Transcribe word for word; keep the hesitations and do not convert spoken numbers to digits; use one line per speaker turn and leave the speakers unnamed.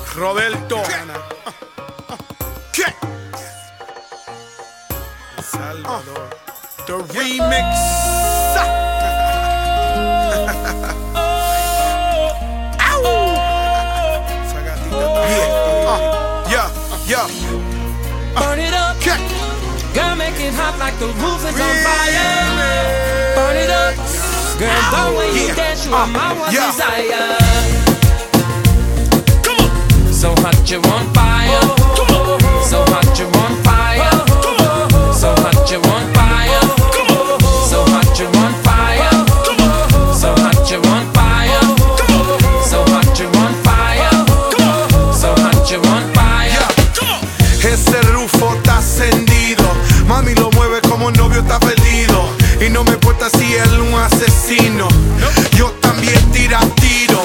Roberto. ¿Qué? Salvador. The remix. Yeah, yeah.
Burn it up. Girl, make it hot like the roof is on fire. Burn it up. Girl, the way you dance, you are my one desire. So hot you're on fire. So hot you're on fire.